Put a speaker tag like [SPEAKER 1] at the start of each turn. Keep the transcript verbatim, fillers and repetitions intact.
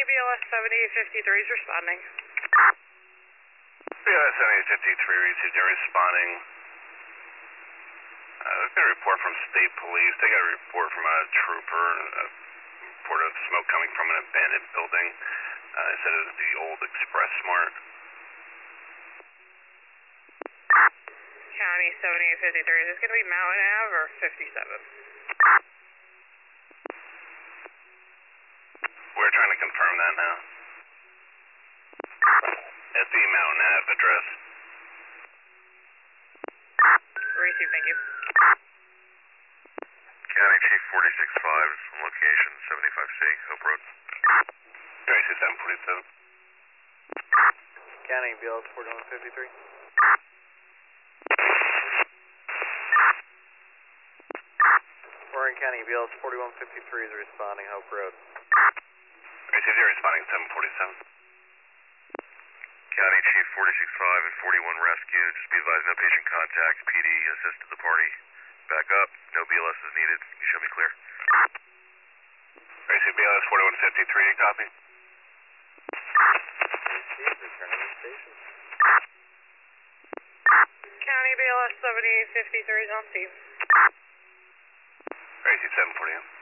[SPEAKER 1] B L S seventy-eight fifty-three is responding.
[SPEAKER 2] B L S seventy-eight fifty-three received, they're responding. Uh, there's been a report from state police. They got a report from a trooper, a report of smoke coming from an abandoned building. Uh, they said it was the old Express Smart.
[SPEAKER 1] County seventy-eight fifty-three, is this going to be Mountain Ave or fifty-seven?
[SPEAKER 2] We're trying to confirm that now. At the Mountain Ave address.
[SPEAKER 1] Receive, thank you.
[SPEAKER 3] County Chief forty-six five on location, seventy-five C, Hope Road.
[SPEAKER 2] Receive seven forty-seven.
[SPEAKER 4] County B L S forty-one fifty-three. Warren County B L S forty-one fifty-three is responding, Hope Road.
[SPEAKER 2] Receive, they're responding seven forty-seven.
[SPEAKER 3] County Chief forty-six five and forty-one Rescue, just be advised, no patient contact, P D assisted the party. Back up, no B L S is needed, you should be clear.
[SPEAKER 2] Receive B L S forty-one fifty-three, copy.
[SPEAKER 4] Returning to station.
[SPEAKER 1] County B L S seventy-eight fifty-three is on scene.
[SPEAKER 2] Receive seven forty-one.